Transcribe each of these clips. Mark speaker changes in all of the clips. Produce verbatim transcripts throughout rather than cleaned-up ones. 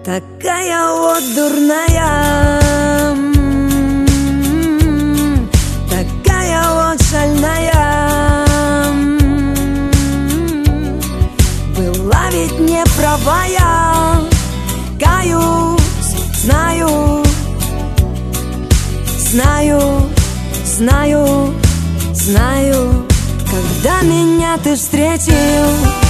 Speaker 1: Такая вот дурная, м-м-м, такая вот шальная, м-м-м. Была ведь не права я, каюсь, знаю, знаю, знаю, знаю. Когда меня ты встретил,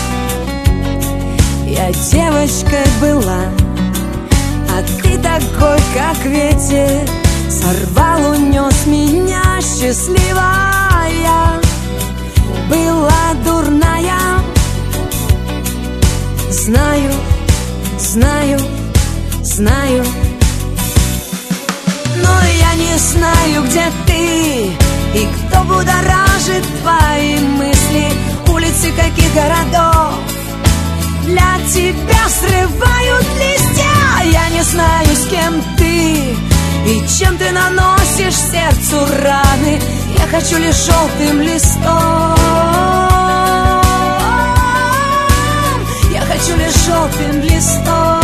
Speaker 1: я девочкой была, а ты такой, как ветер, сорвал, унес меня счастливая. Была дурная, знаю, знаю, знаю. Но я не знаю, где ты и кто будоражит твои мысли. Улицы каких городов для тебя срывают листья. Я не знаю, с кем ты и чем ты наносишь сердцу раны. Я хочу лишь желтым листом, я хочу лишь желтым листом,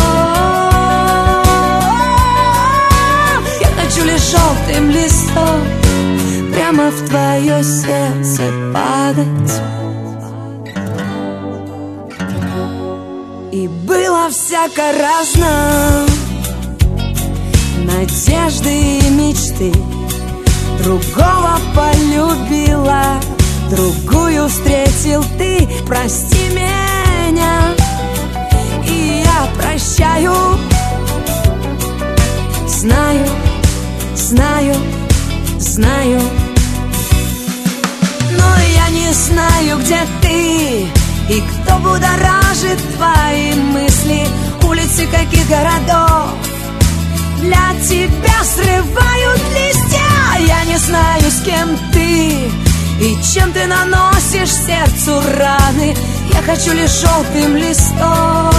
Speaker 1: я хочу лишь желтым листом прямо в твое сердце падать. И было всяко разно, надежды и мечты. Другого полюбила, другую встретил ты. Прости меня, и я прощаю. Знаю, знаю, знаю. Но я не знаю, где ты и кто будоражит твои мысли. Улицы каких городов для тебя срывают листья. Я не знаю, с кем ты и чем ты наносишь сердцу раны. Я хочу лишь желтым листом,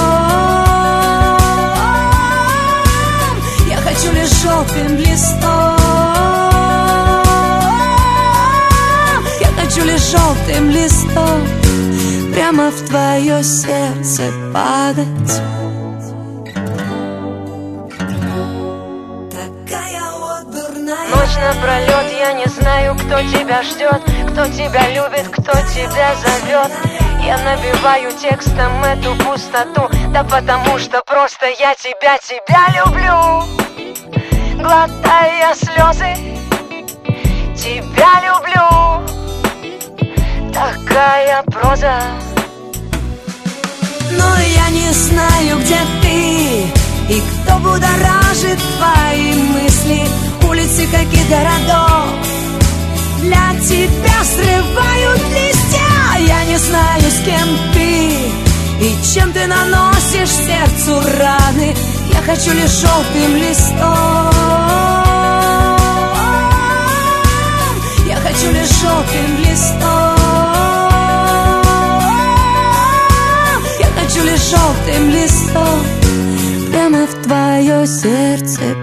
Speaker 1: я хочу лишь желтым листом, я хочу лишь желтым листом прямо в твое сердце падать. Такая вот дурная.
Speaker 2: Ночь напролет, я не знаю, кто тебя ждет, кто тебя любит, кто тебя зовет. Я набиваю текстом эту пустоту, да потому что просто я тебя, тебя люблю. Глотая слезы, тебя люблю. Такая проза.
Speaker 1: Но я не знаю, где ты и кто будоражит твои мысли. Улицы каких городов для тебя срывают листья. Я не знаю, с кем ты и чем ты наносишь сердцу раны. Я хочу лишь желтым листом, я хочу лишь желтым листом, я хочу лишь желтым листом прямо в твое сердце